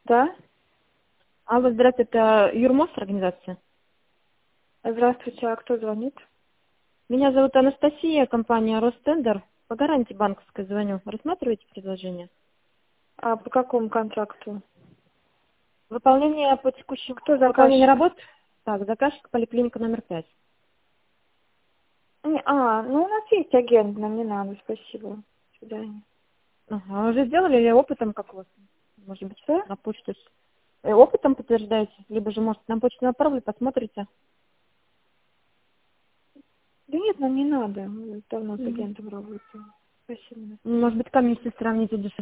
Да? Алло, здравствуйте, это Юрмос организация. Здравствуйте, а кто звонит? Меня зовут Анастасия, компания Ростендер. По гарантии банковской звоню. Рассматриваете предложение? А по какому контракту? Выполнение по текущему... Кто Выполнение заказчик? работ? Так, заказчик поликлиника номер 5. Ну у нас есть агент, нам не надо, спасибо. До свидания. Ага, уже сделали или опытом, как у вас? Может быть, Что? на почту? Опытом подтверждаете? Либо же, может, на почту направлю, посмотрите. Да нет, нам не надо. Мы давно с Мгм. агентом работаем. Спасибо. Может быть, камень сравните дешевле.